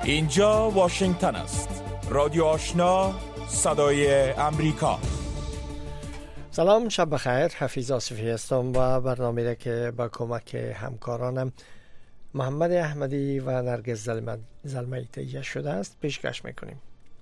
اینجا واشنگتن است. رادیو آشنا، صدای امریکا. سلام، شب بخیر. حفیظ آصفی هستم و برنامه را که با کمک همکارانم محمد احمدی و نرگس زلمه‌ای تهیه شده است پیشکش میکنیم.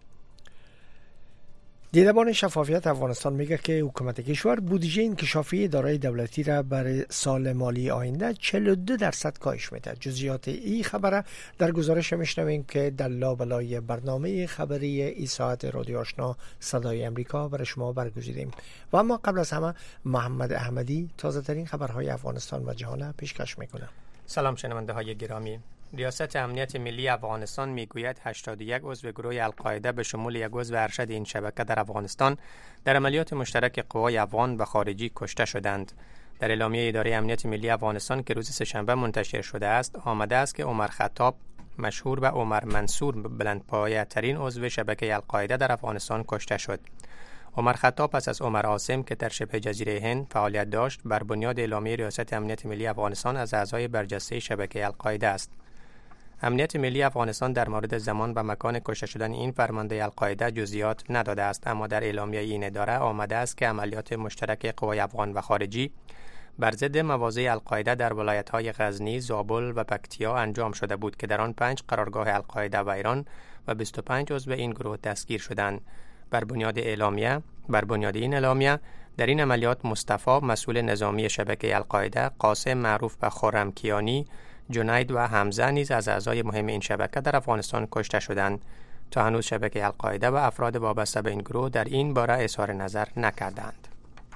دیدبان شفافیت افغانستان میگه که حکومت کشور بودجه انکشافی اداره دولتی را برای سال مالی آینده 42% کاهش میده. جزئیات این خبره در گزارش میشنویم که در لابلای برنامه خبری ای ساعت رادیو آشنا صدای امریکا برای شما برگزیدیم. و اما قبل از همه محمد احمدی تازه ترین خبرهای افغانستان و جهان پیشکش میکنه. سلام شنونده های گرامی. ریاست امنیت ملی افغانستان میگوید 81 عضو گروه القاعده به شمول یک عضو ارشد این شبکه در افغانستان در عملیات مشترک قوای افغان و خارجی کشته شدند. در اعلامیه اداره امنیت ملی افغانستان که روز سه‌شنبه منتشر شده است آمده است که عمر خطاب مشهور به عمر منصور بلندپایه ترین عضو شبکه القاعده در افغانستان کشته شد. عمر خطاب پس از عمر عاصم که در شبه جزیره هند فعالیت داشت بر بنیاد اعلامیه ریاست امنیت ملی افغانستان از اعضای برجسته شبکه القاعده است. امنیت ملی افغانستان در مورد زمان و مکان کشته شدن این فرمانده القاعده جزئیات نداده است، اما در اعلامیه این اداره آمده است که عملیات مشترک قوای افغان و خارجی بر ضد مواضع القاعده در ولایت‌های غزنی، زابل و پکتیا انجام شده بود که در آن 5 قرارگاه القاعده و ایران و 25 عضو این گروه دستگیر شدند. بر بنیاد این اعلامیه در این عملیات مصطفی مسئول نظامی شبکه القاعده، قاسم معروف به خرم کیانی، جنید و حمزه نیز از اعضای مهم این شبکه در افغانستان کشته شدند. تا هنوز شبکه القاعده و افراد وابسته به این گروه در این باره اظهار نظر نکردند.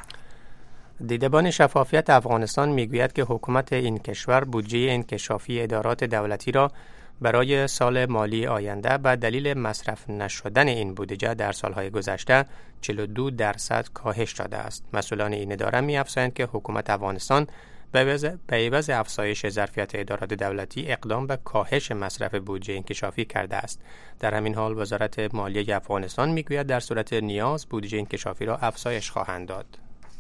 دیدبان شفافیت افغانستان میگوید که حکومت این کشور بودجه انکشافی ادارات دولتی را برای سال مالی آینده به دلیل مصرف نشدن این بودجه در سالهای گذشته 42% کاهش داده است. مسئولان این اداره می‌افزایند که حکومت افغانستان به عوض افزایش ظرفیت ادارات دولتی اقدام به کاهش مصرف بودجه انکشافی کرده است. در همین حال وزارت مالیه افغانستان میگوید در صورت نیاز بودجه انکشافی را افزایش خواهند داد.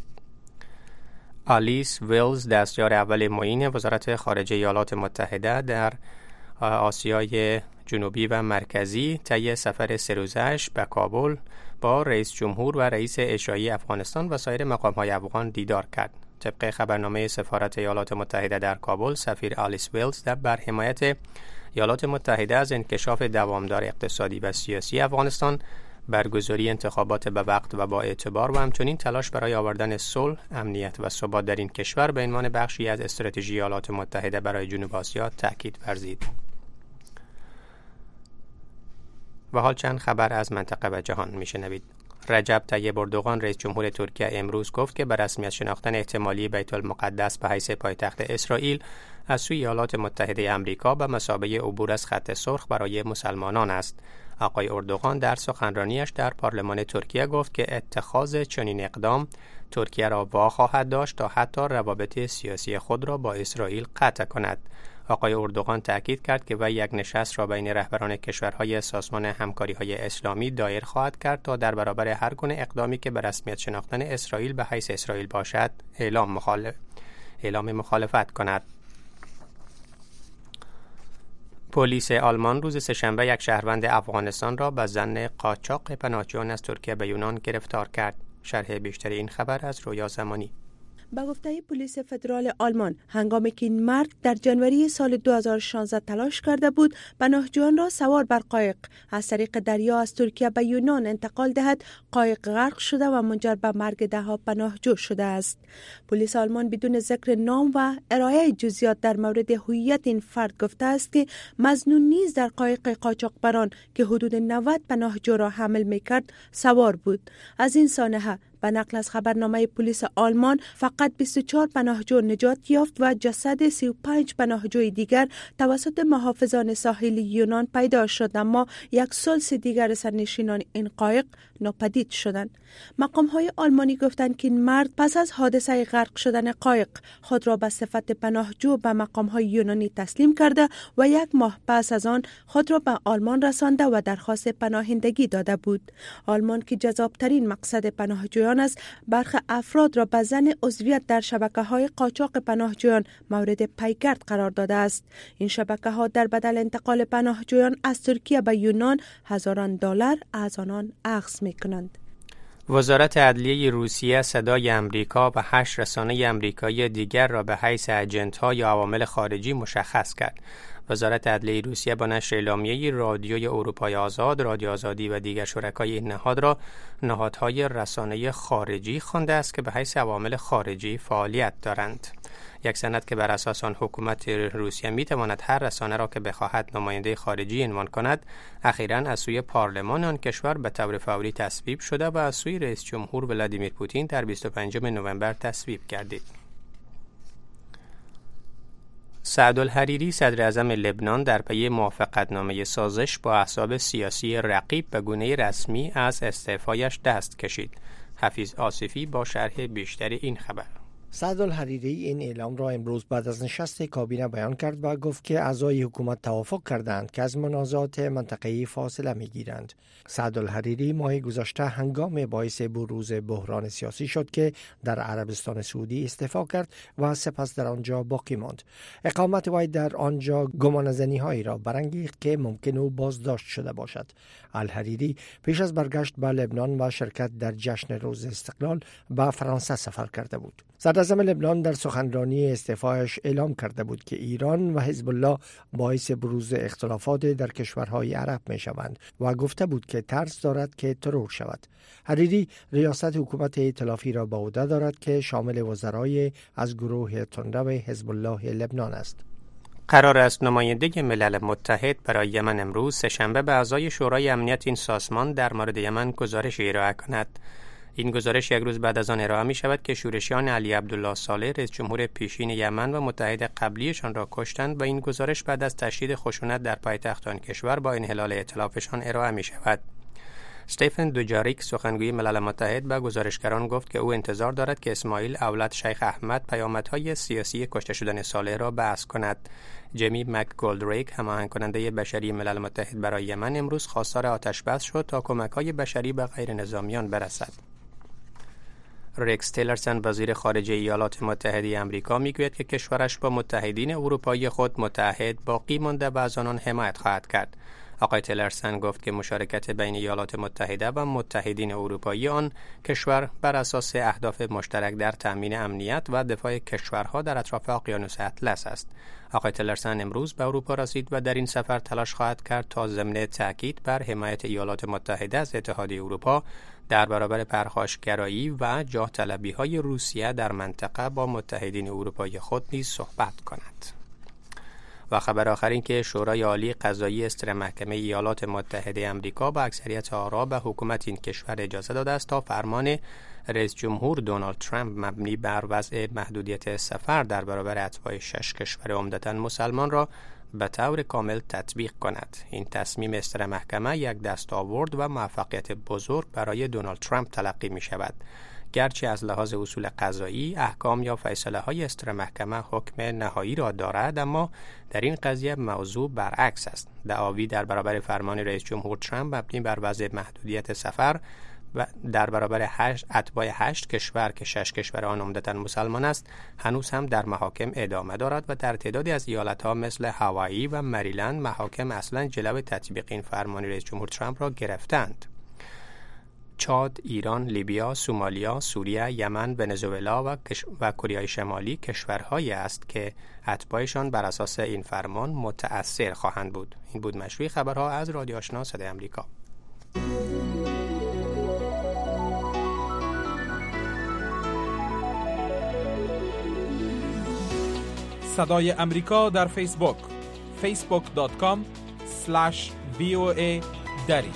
آلیس ویلز دستیار اول معین وزارت خارجه ایالات متحده در آسیای جنوبی و مرکزی طی سفر 3 روزه‌اش به کابل با رئیس جمهور و رئیس اجرایی افغانستان و سایر مقام‌های افغان دیدار کرد. طبق خبرنامه سفارت ایالات متحده در کابل، سفیر آلیس ویلز بر حمایت ایالات متحده از انکشاف دوامدار اقتصادی و سیاسی افغانستان، برگزاری انتخابات به وقت و با اعتبار و همچنین تلاش برای آوردن صلح، امنیت و ثبات در این کشور به عنوان بخشی از استراتژی ایالات متحده برای جنوب آسیا تاکید ورزید. و حال چند خبر از منطقه و جهان میشنوید. رجب طیب اردوغان رئیس جمهور ترکیه امروز گفت که بر رسمیت شناختن احتمالی بیت المقدس به حیث پایتخت اسرائیل از سوی ایالات متحده آمریکا به مثابه عبور از خط سرخ برای مسلمانان است. آقای اردوغان در سخنرانیش در پارلمان ترکیه گفت که اتخاذ چنین اقدام ترکیه را واخواهد داشت تا حتی روابط سیاسی خود را با اسرائیل قطع کند. آقای اردوغان تاکید کرد که وی یک نشست را بین رهبران کشورهای سازمان همکاری‌های اسلامی دایر خواهد کرد تا در برابر هر گونه اقدامی که به رسمیت شناختن اسرائیل به حیث اسرائیل باشد اعلام مخالفت کند. پلیس آلمان روز سه‌شنبه یک شهروند افغانستان را به ظن قاچاق پناهجویان از ترکیه به یونان گرفتار کرد. شرح بیشتر این خبر از رویا زمانی. به گفته پلیس فدرال آلمان، هنگامی که این مرد در جنوری سال 2016 تلاش کرده بود پناهجویان را سوار بر قایق از طریق دریا از ترکیه به یونان انتقال دهد، قایق غرق شده و منجر به مرگ ده‌ها پناهجو شده است. پلیس آلمان بدون ذکر نام و ارائه جزئیات در مورد هویت این فرد گفته است که مظنون نیز در قایق قاچاقبران که حدود 90 پناهجو را حمل می‌کرد سوار بود. از این سانحه به نقل از خبرنامه پلیس آلمان فقط 24 پناهجو نجات یافت و جسد 35 پناهجوی دیگر توسط محافظان ساحلی یونان پیدا شد، اما یک ثلث دیگر سرنشینان این قایق ناپدید شدند. مقام‌های آلمانی گفتند که این مرد پس از حادثه غرق شدن قایق خود را به صفت پناهجو به مقام‌های یونانی تسلیم کرده و 1 ماه پس از آن خود را به آلمان رسانده و درخواست پناهندگی داده بود. آلمان که جذاب‌ترین مقصد پناهجویان پناهجویان است، برخی افراد را به ظن عضویت در شبکه‌های قاچاق پناهجویان مورد پیگرد قرار داده است. این شبکه‌ها در بدل انتقال پناهجویان از ترکیه به یونان هزاران دلار از آنان اخذ می‌کنند. وزارت عدلیه روسیه صدای امریکا و 8 رسانه امریکایی دیگر را به حیث اجنت‌ها یا عوامل خارجی مشخص کرد. وزارت عدلیه روسیه با نشر اعلامیه‌ای رادیوی اروپای آزاد، رادیو آزادی و دیگر شرکای این نهاد را نهادهای رسانه خارجی خوانده است که به حیث عوامل خارجی فعالیت دارند. یک سند که بر اساس آن حکومت روسیه می‌تواند هر رسانه را که بخواهد نماینده خارجی عنوان کند، اخیراً از سوی پارلمان آن کشور به طور فوری تصویب شده و از سوی رئیس جمهور ولادیمیر پوتین در 25 نوامبر تصویب گردید. سعد الحریری صدر اعظم لبنان در پی موافقتنامه سازش با احزاب سیاسی رقیب به گونه رسمی از استعفایش دست کشید. حفیظ آصفی با شرح بیشتر این خبر. سعد الحریری این اعلام را امروز بعد از نشست کابینه بیان کرد و گفت که اعضای حکومت توافق کردند که از منازعات منطقه‌ای فاصله می‌گیرند. سعد الحریری ماه گذشته هنگام باعث بروز بحران سیاسی شد که در عربستان سعودی استعفا کرد و سپس در آنجا باقی ماند. اقامت وی در آنجا گمانه‌زنی‌هایی را برانگیخت که ممکن او بازداشت شده باشد. الحریری پیش از برگشت به لبنان و شرکت در جشن روز استقلال به فرانسه سفر کرده بود. صدر اعظم لبنان در سخنرانی استعفایش اعلام کرده بود که ایران و حزب الله باعث بروز اختلافات در کشورهای عرب می شوند و گفته بود که ترس دارد که ترور شود. حریری ریاست حکومت ائتلافی را به عهده دارد که شامل وزرای از گروه تندرو حزب الله لبنان است. قرار است نماینده ملل متحد برای یمن امروز سه‌شنبه به اعضای شورای امنیت این سازمان در مورد یمن گزارش ارائه کند. این گزارش یک روز بعد از آن ارائه می شود که شورشیان علی عبدالله صالح رئیس جمهور پیشین یمن و متحد قبلیشان را کشتند و این گزارش بعد از تشدید خشونت در پایتخت آن کشور با انحلال ائتلافشان ارائه می شود. استفن دوجاریک سخنگوی ملل متحد به گزارشگران گفت که او انتظار دارد که اسماعیل اولاد شیخ احمد پیامدهای سیاسی کشته شدن صالح را بحث کند. جمی مک گولدریک هماهنگ کننده بشری ملل متحد برای یمن امروز خواستار آتش‌بس شد تا کمک‌های بشری به غیر نظامیان برسد. ریکس تیلرسن وزیر خارجه ایالات متحده آمریکا میگوید که کشورش با متحدین اروپایی خود متحد باقی مانده و از آنان حمایت خواهد کرد. آقای تیلرسن گفت که مشارکت بین ایالات متحده و متحدین اروپایی آن کشور بر اساس اهداف مشترک در تأمین امنیت و دفاع کشورها در اطراف اقیانوس اطلس است. آقای تیلرسن امروز به اروپا رسید و در این سفر تلاش خواهد کرد تا ضمن تأکید بر حمایت ایالات متحده از اتحادیه اروپا در برابر پرخاشگرایی و جاه طلبی‌های روسیه در منطقه با متحدین اروپایی خود نیز صحبت کند. و خبر آخر این که شورای عالی قضایی اصدر محکمه ایالات متحده آمریکا با اکثریت آرا به حکومت این کشور اجازه داده است تا فرمان رئیس جمهور دونالد ترامپ مبنی بر وضع محدودیت سفر در برابر اتباع 6 کشور عمدتاً مسلمان را به طور کامل تطبیق کند. این تصمیم اصدر محکمه یک دستاورد و موفقیت بزرگ برای دونالد ترامپ تلقی می شود. گرچه از لحاظ اصول قضایی احکام یا فیصله های اصدر محکمه حکم نهایی را دارد، اما در این قضیه موضوع برعکس است. دعاوی در برابر فرمان رئیس جمهور ترامپ مبنی بر وضع محدودیت سفر و در برابر اتباع 8 کشور که 6 کشور آن عمدتاً مسلمان است هنوز هم در محاکم ادامه دارد و در تعدادی از ایالت‌ها مثل هاوایی و مریلند محاکم اصلاً جلو تطبیق این فرمان رئیس جمهور ترامپ را گرفتند. چاد، ایران، لیبیا، سومالیا، سوریه، یمن، ونزوئلا و کره شمالی کشورهایی است که اتباعشان بر اساس این فرمان متأثر خواهند بود. این بود مشروع خبرها از رادیو آشنا صدای آمریکا. صدای آمریکا در فیسبوک facebook.com/VOA دری.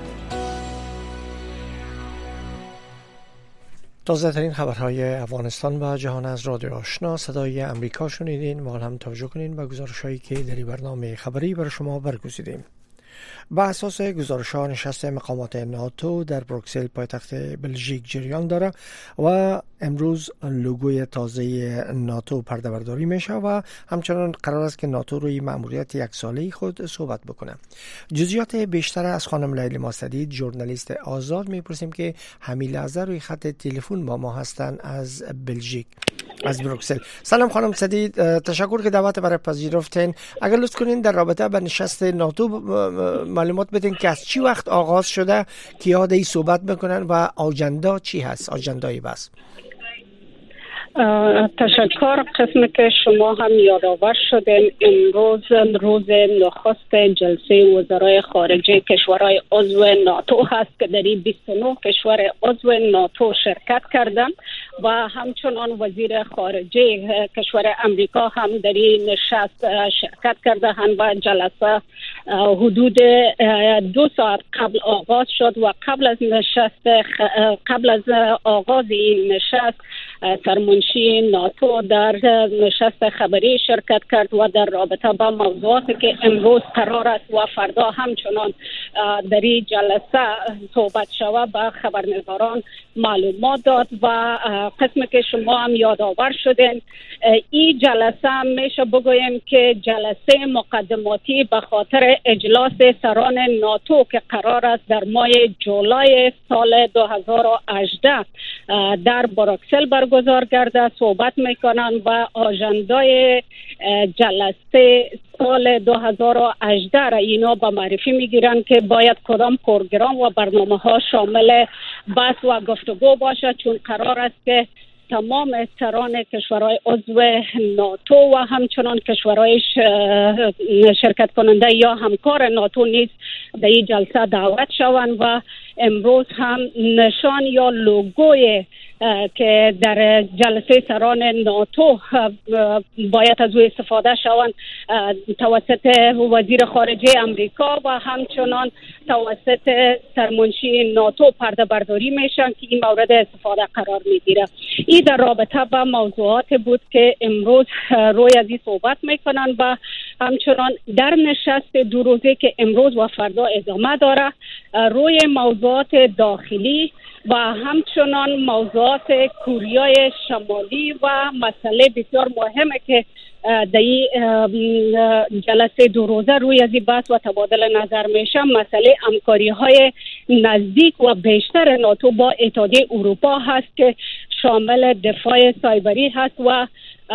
تازه ترین خبرهای افغانستان و جهان از رادیو آشنا صدای آمریکا شنیدین و هم توجه کنین و گزارش‌هایی که در برنامه خبری برای شما برگزیدیم. به اساس گزارش‌ها نشست مقامات ناتو در بروکسل پایتخت بلژیک جریان داره و امروز لوگوی تازه ناتو پرده‌برداری میشه و همچنان قرار است که ناتو روی مأموریت یک ساله خود صحبت بکنه. جزئیات بیشتر از خانم لیلی ماسدید ژورنالیست آزاد میپرسیم که همین لحظه روی خط تلفن با ما هستن از بلژیک، از بروکسل. سلام خانم سدید، تشکر که دعوت برای پذیرفتین. اگر لطف کنین در رابطه با نشست ناتو معلومات بدین که از چی وقت آغاز شده، کیا دی صحبت میکنن و آجندا چی هست، آجندای بس. تشکر. قسم که شما هم یادآور شدین امروز روز نخست جلسه وزرای خارجه کشورهای عضو ناتو هست که در 29 کشور عضو ناتو شرکت کردن و همچنان وزیر خارجه کشور امریکا هم در این نشست شرکت کردند و جلسه حدود 2 ساعت قبل آغاز شد و قبل از آغاز این نشست سرمنشی ناتو در نشست خبری شرکت کرد و در رابطه با موضوعاتی که امروز قرار است و فردا همچنان در این جلسه صحبت شود به خبرنگاران معلومات داد و قسمی که شما هم یادآور شدین این جلسه میشه بگویم که جلسه مقدماتی به خاطر اجلاس سران ناتو که قرار است در ماه جولای سال 2018 در بروکسل برگزار گردد صحبت میکنن و آژندای جلسه سال 2018 را اینا به معرفی میگیرن که باید کدام پروگرام و برنامه ها شامل بحث و گفتگو باشه، چون قرار است که تمام سران کشورهای عضو ناتو و همچنان کشورهای شرکت کننده یا همکار ناتو نیز در این جلسه دعوت شوند و امروز هم نشان یا لوگوی که در جلسه سران ناتو باید از او استفاده شوند توسط وزیر خارجه امریکا و همچنان توسط سرمنشی ناتو پرده برداری میشن که این مورد استفاده قرار میگیره. این در رابطه با موضوعات بود که امروز روی از این صحبت میکنن و همچنان در نشست 2 روزه که امروز و فردا ادامه داره روی موضوعات داخلی و همچنان موضوعات کوریای شمالی و مسئله بسیار مهمه که در جلسه 2 روزه روی از این بحث و تبادل نظر میشه مسئله همکاری های نزدیک و بیشتر ناتو با اتحادیه اروپا هست که شامل دفاع سایبری هست و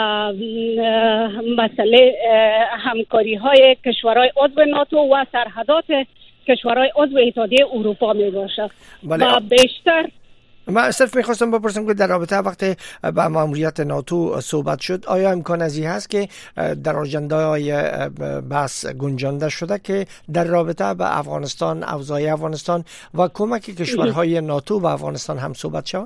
مسئله همکاری های کشورهای عضو ناتو و سرحدات کشورهای عضو اتحادیه اروپا می باشه و بیشتر من صرف میخواستم بپرسم که در رابطه وقتی با مأموریت ناتو صحبت شد آیا امکان ازی هست که در آژنده‌های بحث گنجانده شده که در رابطه با افغانستان، اوضاع افغانستان و کمک کشورهای ناتو به افغانستان هم صحبت شود؟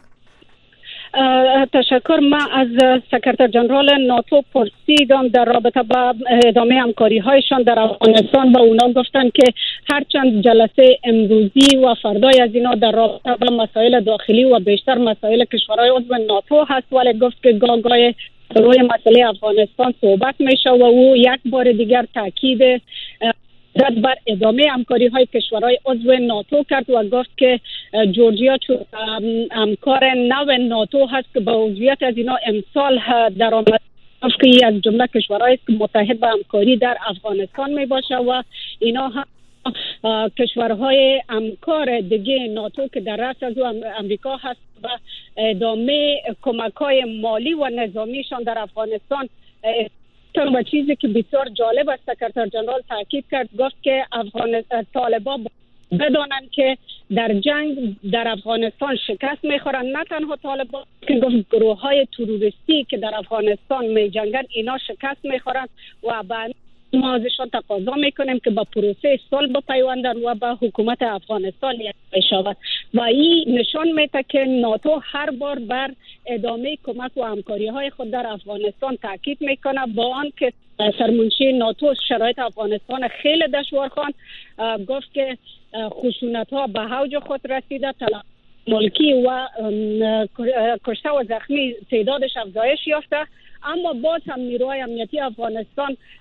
تشکر. من از سکرتر جنرال ناتو پرسیدم در رابطه با ادامه همکاری هایشان در افغانستان و اونا گفتن که هرچند جلسه امروزی و فردای از اینا در رابطه با مسائل داخلی و بیشتر مسائل کشورهای عضو ناتو هست ولی گفت که گاهی روی مسئله افغانستان صحبت میشه و او یک بار دیگر تاکید رد بر ادامه همکاری های کشورهای عضو ناتو کرد و گفت که جورجیا چون همکار نو ناتو هست که به عضویت از اینا امسال در آمد که از جمله کشورهایی که متحد به همکاری در افغانستان می باشه و اینا هم کشورهای همکار دیگه ناتو که در رأس از امریکا هست و ادامه کمک های مالی و نظامیشان در افغانستان. و چیزی که بسیار جالب است سکرتر جنرال تاکید کرد گفت که طالبان بدانند که در جنگ در افغانستان شکست میخورن، نه تنها طالبان که گفت گروه های تروریستی که در افغانستان میجنگن اینا شکست میخورن و ما ازشان تقاضا میکنیم که با پروسه صلح بپیوندن و با حکومت افغانستان یک شود و این نشان میده که ناتو هر بار بر ادامه کمک و همکاری های خود در افغانستان تاکید میکنه با آن که سرمنشی ناتو شرایط افغانستان خیلی دشوارخوان گفت که خشونت ها به اوج خود رسیده، ملکی و کشته و زخمی تعدادش افزایش یافته، اما باز هم نیروهای امنیتی افغانستان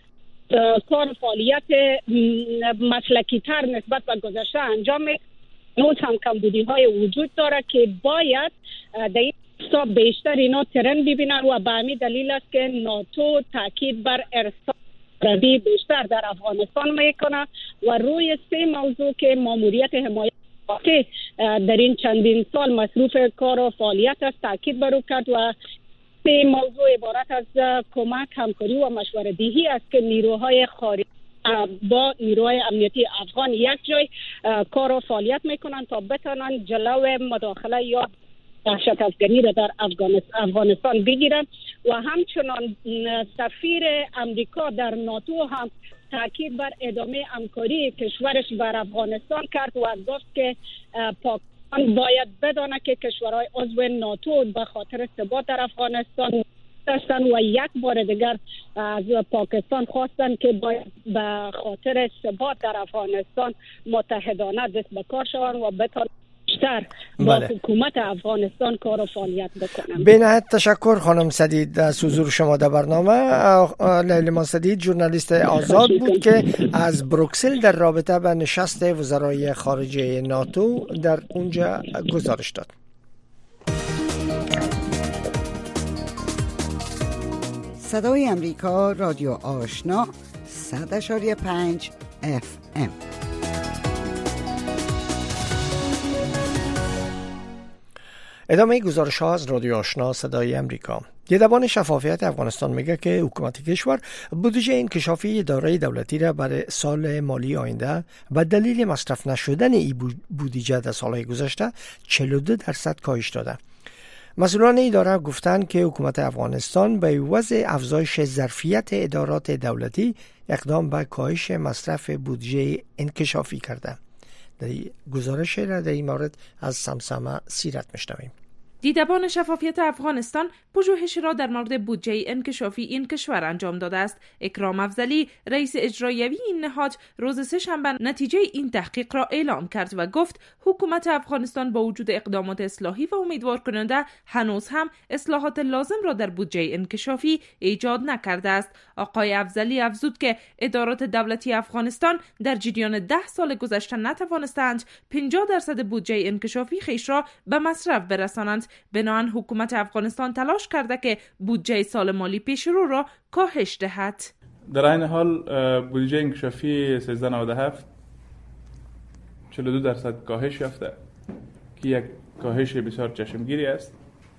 کار فعالیت مسلکی تر نسبت به گذشته انجام میده. نوز هم کمبودی های وجود داره که باید در این حساب بیشتر اینا ترن ببینن و به همین دلیل است که ناتو تاکید بر ارسال روی بیشتر در افغانستان میکنه و روی 3 موضوع که ماموریت حمایت در این چندین سال مصروف کار و فعالیت است تاکید بر او کرد و 3 موضوع عبارت از کمک، همکاری و مشورت دهی است که نیروهای خارجی با نیروهای امنیتی افغان یک جای کار و فعالیت میکنن تا بتونن جلو مداخله یا دهشت افغانی را در افغانستان بگیرن و همچنان سفیر امریکا در ناتو هم تاکید بر ادامه همکاری کشورش بر افغانستان کرد و گفت که پاکستان باید بدانه که کشورهای عضو ناتو به خاطر ثبات در افغانستان هستند و یک بار دیگر از پاکستان خواستند که باید به خاطر ثبات در افغانستان متحدانه دست به کار شوند و بتوانند بیشتر با حکومت افغانستان کار و فعالیت بکنم. به نهایت تشکر خانم سدید از حضور شما در برنامه. لیلیمان سدید ژورنالیست آزاد بود که از بروکسل در رابطه به نشست وزرای خارجه ناتو در اونجا گزارش داد. صدای امریکا، رادیو آشنا 100.5 FM. ادامه گزارش ها از رادیو آشنا صدای امریکا. دیدبان شفافیت افغانستان میگه که حکومت کشور بودجه انکشافی اداره دولتی را برای سال مالی آینده به دلیل مصرف نشدن این بودجه در سالهای گذشته 42% کاهش داده. مسئولان اداره گفتند که حکومت افغانستان به عوض افزایش ظرفیت ادارات دولتی اقدام به کاهش مصرف بودجه انکشافی کرده. در گزارش را در این مورد از سمسمه سیرت میشنویم. دیدبان شفافیت افغانستان پژوهش را در مورد بودجه انکشافی این کشور انجام داده است. اکرام افضلی رئیس اجرایوی این نهاد روز سه‌شنبه نتیجه این تحقیق را اعلام کرد و گفت حکومت افغانستان با وجود اقدامات اصلاحی و امیدوار کننده هنوز هم اصلاحات لازم را در بودجه انکشافی ایجاد نکرده است. آقای افضلی افزود که ادارات دولتی افغانستان در جریان 10 سال گذشته نتوانستند 50% بودجه انکشافی خیش را به مصرف برسانند. بنابراین حکومت افغانستان تلاش کرده که بودجه سال مالی پیش رو را کاهش دهد. در این حال بودجه انکشافی 1397 42% کاهش یافته که یک کاهش بسیار چشمگیری است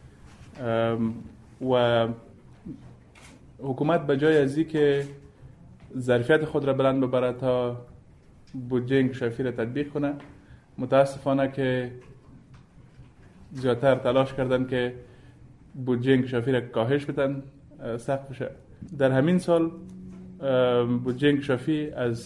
و حکومت به جای از که ظرفیت خود را بلند ببرد تا بودجه انکشافی را تطبیق کنه، متاسفانه که زیادتر تلاش کردن که بودجه انکشافی را کاهش بدن سقفش. در همین سال بودجه انکشافی از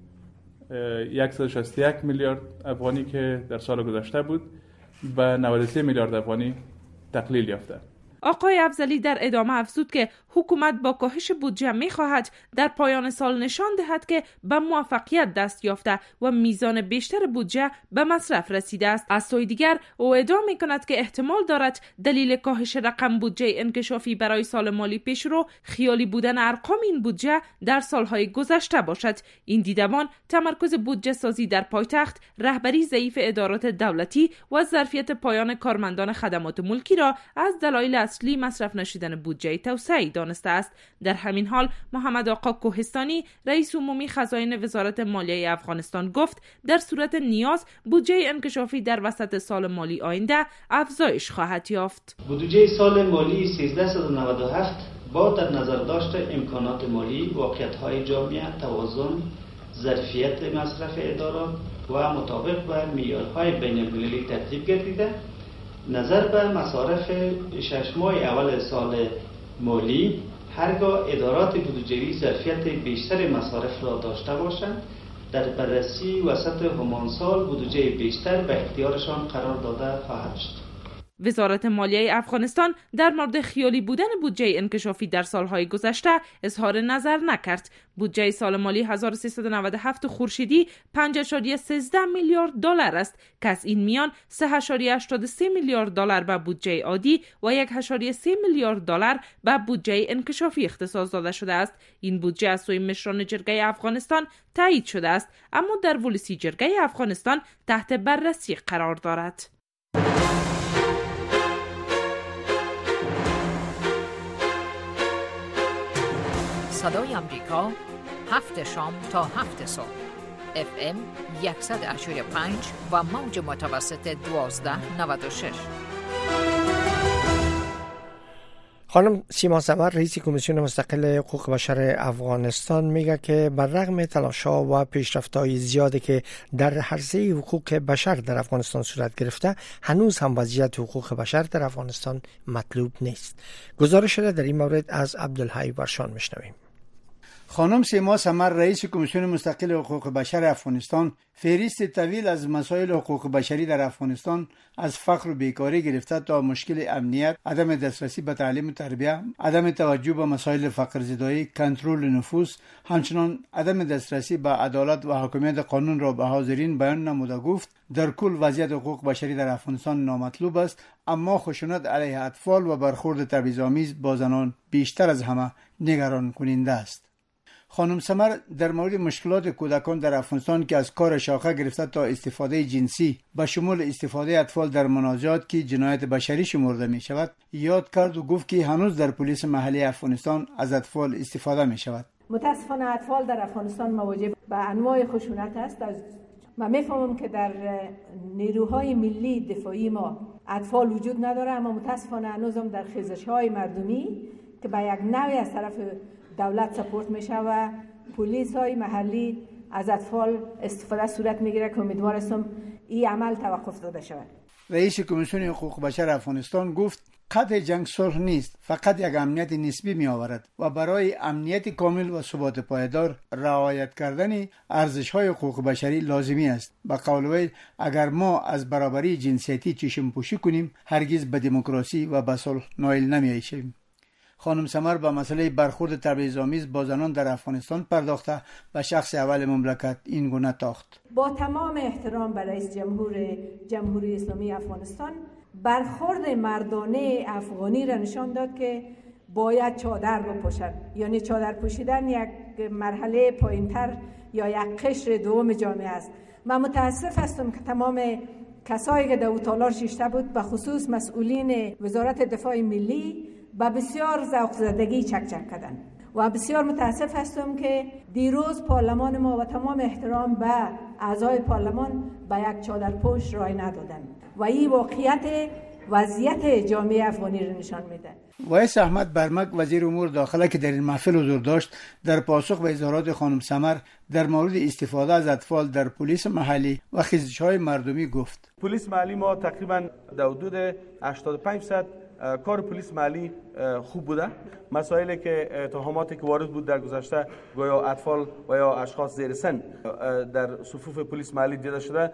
161 میلیارد افغانی که در سال گذشته بود به 93 میلیارد افغانی تقلیل یافته. آقای افضلی در ادامه افزود که حکومت با کاهش بودجه می‌خواهد در پایان سال نشان دهد که به موفقیت دست یافته و میزان بیشتر بودجه به مصرف رسیده است. از سوی دیگر او ادعا می‌کند که احتمال دارد دلیل کاهش رقم بودجه انکشافی برای سال مالی پیشرو خیالی بودن ارقام این بودجه در سالهای گذشته باشد. این دیدبان تمرکز بودجه سازی در پایتخت، رهبری ضعیف ادارات دولتی و ظرفیت پایان کارمندان خدمات ملکی را از دلایل اصلی مصرف نشدن بودجه توسعه‌ای دانسته است. در همین حال محمد آقا کوهستانی رئیس عمومی خزاین وزارت مالیه افغانستان گفت در صورت نیاز بودجه انکشافی در وسط سال مالی آینده افزایش خواهد یافت. بودجه سال مالی 1397 با در نظر داشت امکانات مالی، واقعیت‌های جامعه، توازن، ظرفیت مصرف ادارات و مطابق با معیارهای بین‌المللی ترتیب گردیده، نظر به مصارف 6 ماه اول سال مالی هرگاه ادارات بودجه‌ای ظرفیت بیشتر مصارف را داشته باشند، در بررسی وسط همان سال بودجه بیشتر به اختیارشان قرار داده خواهد شد. وزارت مالیه افغانستان در مورد خیالی بودن بودجه انکشافی در سالهای گذشته اظهار نظر نکرد. بودجه سال مالی 1397 خورشیدی 5.13 میلیارد دلار است که از این میان 3.83 میلیارد دلار به بودجه عادی و 1.3 میلیارد دلار به بودجه انکشافی اختصاص داده شده است. این بودجه از سوی مشران جرگه افغانستان تایید شده است، اما در ولسی جرگه افغانستان تحت بررسی قرار دارد. صدای امریکا 7 شام تا 7 صبح FM 100.5 و موج متوسط 1296. خانم سیما سمر رئیس کمیسیون مستقل حقوق بشر افغانستان میگه که بر رغم تلاش‌ها و پیشرفت‌های زیادی که در حوزه حقوق بشر در افغانستان صورت گرفته، هنوز هم وضعیت حقوق بشر در افغانستان مطلوب نیست. گزارش را در این مورد از عبدالحی ورشان میشنویم. خانم سیما سمر رئیس کمیسیون مستقل حقوق بشر افغانستان فهرست طویل از مسائل حقوق بشری در افغانستان از فقر و بیکاری گرفته تا مشکل امنیت، عدم دسترسی به تعلیم و تربیت، عدم توجه به مسائل فقرزدایی، کنترل نفوذ، همچنان عدم دسترسی به عدالت و حاکمیت قانون را به حاضرین بیان نموده گفت در کل وضعیت حقوق بشری در افغانستان نامطلوب است، اما خشونت علیه اطفال و برخورد تبعیض‌آمیز با زنان بیشتر از همه نگران کننده است. خانم سمر در مورد مشکلات کودکان در افغانستان که از کار شاخه گرفته تا استفاده جنسی به شمول استفاده اطفال در مناجات که جنایت بشری شمرده می شود یاد کرد و گفت که هنوز در پلیس محلی افغانستان از اطفال استفاده می شود. متاسفانه اطفال در افغانستان مواجه به انواع خشونت است و میفهمم که در نیروهای ملی دفاعی ما اطفال وجود نداره، اما متاسفانه هنوزم در خیزش‌های مردمی که به یک نوعی از طرف دولت سپورت میشه و پلیس های محلی از اطفال استفاده صورت میگیره که امیدوار هستم این عمل توقف داده شود. رئیس کمیسیون حقوق بشر افغانستان گفت قطع جنگ صلح نیست، فقط یک امنیت نسبی می آورد و برای امنیت کامل و ثبات پایدار رعایت کردن ارزش های حقوق بشری لازمی است. به قول وی اگر ما از برابری جنسیتی چشم پوشی کنیم هرگز به دموکراسی و به صلح نائل نمی شویم. خانم سمر به مسئله برخورد تبعیض‌آمیز با زنان در افغانستان پرداخته و شخص اول مملکت این گونه تاخت. با تمام احترام به رئیس جمهوری اسلامی افغانستان، برخورد مردانه افغانی را نشان داد که باید چادر بپوشد، یعنی چادر پوشیدن یک مرحله پایین‌تر یا یک قشر دوم جامعه است. من متاسف هستم که تمام کسایی که در او تالار شیشته بود، به خصوص مسئولین وزارت دفاع ملی، با بسیار ذوق زدگی چک کردن و بسیار متاسف هستم که دیروز پارلمان ما و تمام احترام به اعضای پارلمان به یک چادرپوش رای ندادن و این واقعیت وضعیت جامعه افغانی را نشان میده. وایس احمد برمک وزیر امور داخله که در این محفل حضور داشت در پاسخ به اظهارات خانم سمر در مورد استفاده از اطفال در پلیس محلی و خیزش‌های مردمی گفت پلیس محلی ما تقریبا در حدود 85% کار پلیس محلی خوب بوده. مسائلی که اتهاماتی که وارد بود در گذشته گویا اطفال و یا اشخاص زیر سن در صفوف پلیس محلی دیده شده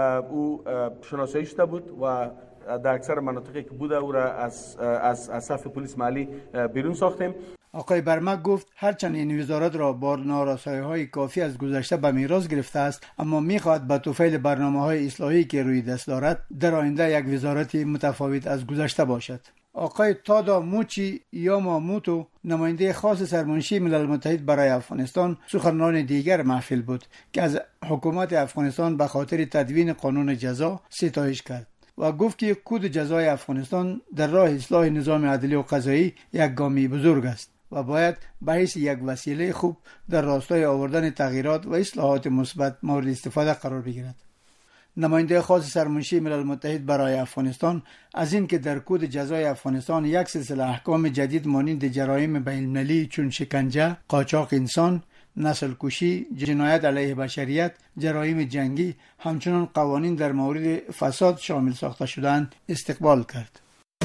او شناسایی شده بود و در اکثر مناطقی که بوده او را از صف پلیس محلی بیرون ساختیم. آقای برمک گفت هرچند این وزارت را با نارسایی‌های کافی از گذشته به میراث گرفته است، اما می‌خواهد به طفیل برنامه‌های اصلاحی که روی دست دارد در آینده یک وزارت متفاوت از گذشته باشد. آقای تادا موچی یاماموتو نماینده خاص سرمنشی ملل متحد برای افغانستان سخنران دیگر محفل بود که از حکومت افغانستان به خاطر تدوین قانون جزا ستایش کرد و گفت که کد جزای افغانستان در راه اصلاح نظام عدلی و قضایی یک گام بزرگ است و باید به حیث یک وسیله خوب در راستای آوردن تغییرات و اصلاحات مثبت مورد استفاده قرار بگیرد. نماینده خاص سرمنشی ملل متحد برای افغانستان از این که در کد جزای افغانستان یک سلسله احکام جدید مانند جرایم بین‌المللی چون شکنجه، قاچاق انسان، نسل کشی، جنایت علیه بشریت، جرایم جنگی، همچنین قوانین در مورد فساد شامل ساخته شدند استقبال کرد.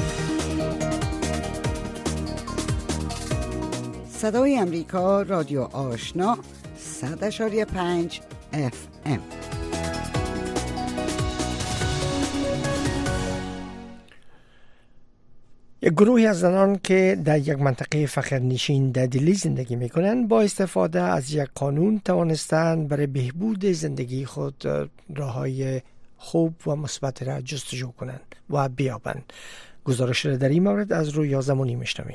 صدای امریکا رادیو آشنا 100.5 FM. یک گروهی از زنان که در یک منطقه فقیرنشین در دلی زندگی میکنند با استفاده از یک قانون توانستند برای بهبود زندگی خود راههای خوب و مثبت را جستجو کنند و بیابند. گزارش را در این مورد از رویا زمانی میشنویم.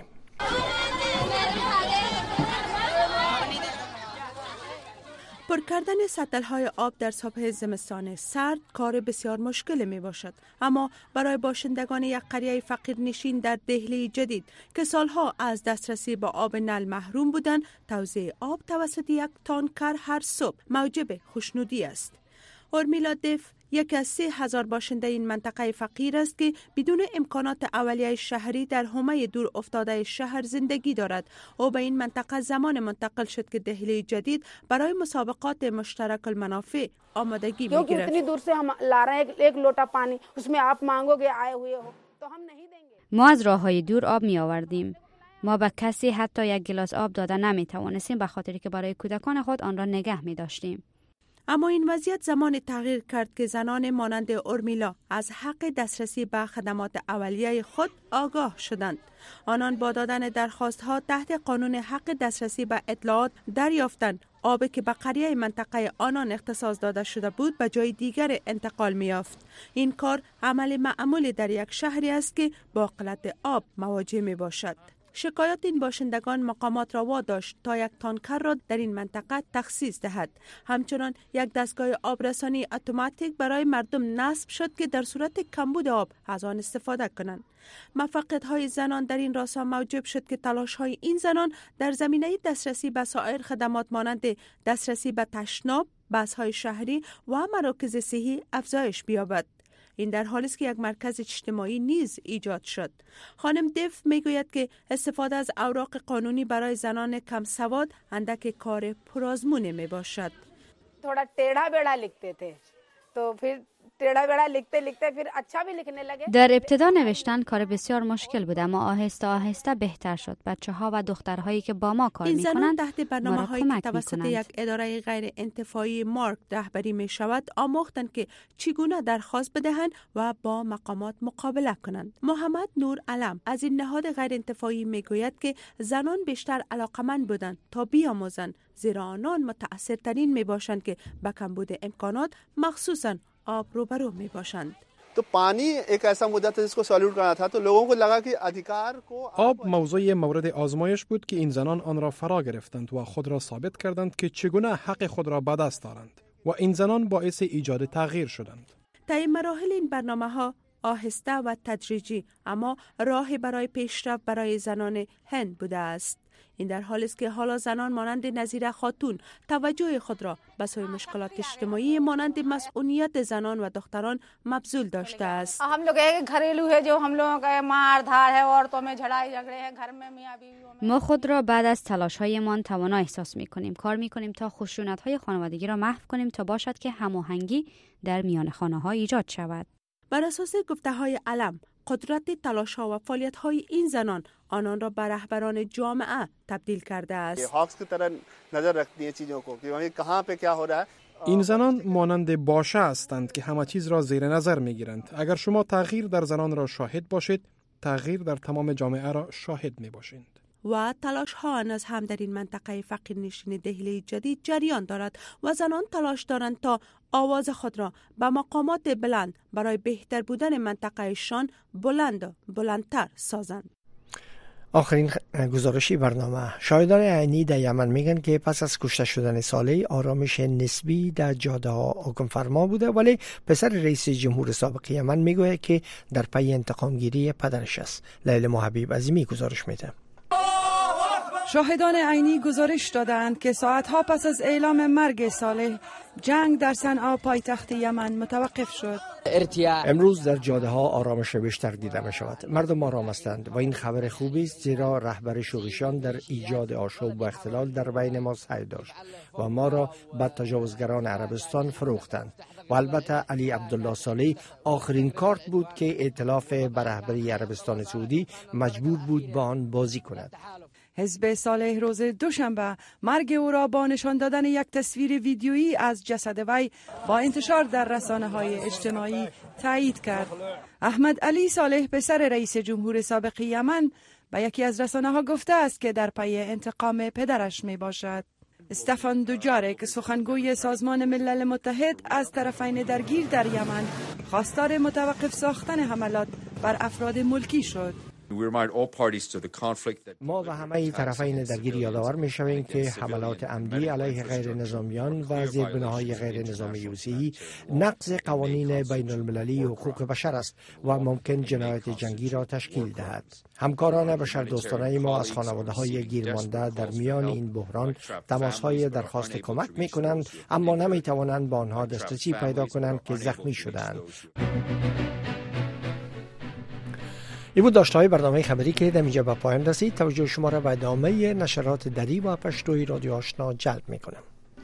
پر کردن سطل‌های آب در صبح زمستان سرد کار بسیار مشکل می باشد، اما برای باشندگان یک قریه فقیرنشین در دهلی جدید که سالها از دسترسی به آب نل محروم بودند، توزیع آب توسط یک تانکر هر صبح موجب خوشنودی است. اورمیلا دف یکی از 3,000 باشنده این منطقه فقیر است که بدون امکانات اولیه شهری در حومه دور افتاده شهر زندگی دارد. او به این منطقه زمان منتقل شد که دهلی جدید برای مسابقات مشترک المنافع آمادگی می‌گیرد. اتنی دور سے ہم لا رہے ہیں ایک لوٹا پانی اس میں آپ مانگوگے آئے ہوئے ہو تو ہم نہیں دیں گے. ما از راههای دور آب می آوردیم. ما به کسی حتی یک گلاس آب داده نمی توانستیم به خاطر که برای کودکان خود آن را نگه می داشتیم. اما این وضعیت زمان تغییر کرد که زنان مانند اورمیلا از حق دسترسی به خدمات اولیه خود آگاه شدند. آنان با دادن درخواست‌ها تحت قانون حق دسترسی به اطلاعات دریافتند آبی که به قریه منطقه آنان اختصاص داده شده بود به جای دیگر انتقال می‌یافت. این کار عمل معمولی در یک شهری است که با قلت آب مواجه می‌باشد. شکایات این باشندگان مقامات را واداشت تا یک تانکر را در این منطقه تخصیص دهد. همچنان یک دستگاه آبرسانی اتوماتیک برای مردم نصب شد که در صورت کمبود آب از آن استفاده کنند. موفقیت‌های زنان در این راستا موجب شد که تلاش‌های این زنان در زمینه دسترسی به سایر خدمات مانند دسترسی به تشناب، بس‌های شهری و مراکز صحی افزایش بیابد. این در حالی است که یک مرکز اجتماعی نیز ایجاد شد. خانم دف میگوید که استفاده از اوراق قانونی برای زنان کم سواد اندک کار پرآزمون می باشد. थोड़ा टेढ़ा बेड़ा लिखते थे तो फिर टेढ़ा बेड़ा लिखते लिखते फिर अच्छा भी लिखने लगे. در ابتدا نوشتن کار بسیار مشکل بود، اما آهسته آهسته بهتر شد. بچه‌ها و دخترهایی که با ما کار می‌کنند این زنان تحت برنامه‌هایی که توسط یک اداره غیر انتفاعی مارک رهبری می‌شود آموختند که چگونه درخواست بدهند و با مقامات مقابله کنند. محمد نور علم از این نهاد غیر انتفاعی میگوید که زنان بیشتر علاقمند بودند تا بیاموزند، زیرا آنان متأثرترین میباشند که با کمبود امکانات مخصوصاً آب روبرو می باشند. तो पानी एक ऐसा मुद्दा था जिसको सॉल्यूट करना था तो लोगों को लगा कि अधिकार को آب موضوع مورد آزمایش بود که این زنان آن را فرا گرفتند و خود را ثابت کردند که چگونه حق خود را به دست دارند و این زنان باعث ایجاد تغییر شدند. طی مراحل این برنامه‌ها آهسته و تدریجی اما راهی برای پیشرفت برای زنان هند بوده است. این در حالی است که حالا زنان مانند نظیره خاتون توجه خود را به سوی مشکلات اجتماعی مانند مسئولیت زنان و دختران مبذول داشته است. हम लोग एक घरेलू है जो हम लोगों का मार धार है औरतों में झड़ाई झगड़े हैं घर में मियां बीवियों में. ما خود را بعد از تلاش‌هایمان توانا احساس می‌کنیم. کار می‌کنیم تا خشونت‌های خانوادگی را محو کنیم تا باشد که هماهنگی در میان خانه‌ها ایجاد شود. بر اساس گفته‌های علم قدرت تلاش‌ها و فعالیت‌های این زنان آنان را به رهبران جامعه تبدیل کرده است. این زنان مانند باشه هستند که همه چیز را زیر نظر می‌گیرند. اگر شما تغییر در زنان را شاهد باشید، تغییر در تمام جامعه را شاهد می‌باشید. و تلاش‌ها هنوز هم در این منطقه فقیرنشین دهلی جدید جریان دارد و زنان تلاش دارند تا آواز خود را به مقامات بلند برای بهتر بودن منطقهشان بلند و بلندتر سازند. آخرین گزارشی برنامه. شاهدان عینی در یمن میگن که پس از کشته شدن صالح آرامش نسبی در جاده ها حکم فرما بوده، ولی پسر رئیس جمهور سابق یمن میگوید که در پی انتقام گیری پدرش است. لیل محبیب از این گزارش میده. شاهدان عینی گزارش دادند که ساعتها پس از اعلام مرگ صالح جنگ در صنعا پایتخت یمن متوقف شد. امروز در جاده ها آرامش بیشتر دیده می شود. مردم آرام هستند و این خبر خوبی است، زیرا رهبر شورشیان در ایجاد آشوب و اختلال در بین ما سعی داشت و ما را به تجاوزگران عربستان فروختند. و البته علی عبدالله صالح آخرین کارت بود که ائتلاف به رهبری عربستان سعودی مجبور بود با آن بازی کند. حزب صالح روز دوشنبه مرگ او را با نشان دادن یک تصویر ویدیویی از جسد وی با انتشار در رسانه‌های اجتماعی تایید کرد. احمد علی صالح پسر رئیس جمهور سابق یمن به یکی از رسانه‌ها گفته است که در پی انتقام پدرش می باشد. استفان دوجارک سخنگوی سازمان ملل متحد از طرفین درگیر در یمن خواستار متوقف ساختن حملات بر افراد ملکی شد. ما و همه طرفین درگیر یادآور می‌شویم که حملات عمدی علیه غیر نظامیان و زیربناهای غیر نظامی حوثی نقض قوانین بین المللی حقوق بشر است و ممکن جنایت جنگی را تشکیل دهد. همکاران بشردوستانه ما از خانواده‌های گیرمانده در میان این بحران تماس‌های درخواست کمک می‌کنند، اما نمی‌توانند با آنها دسترسی پیدا کنند که زخمی شدند. این بود داشته‌های برنامه خبری که در اینجا به پایان رسید. توجه شما را به ادامه نشرات دری و پشتوی رادیو آشنا جلب می‌کنم.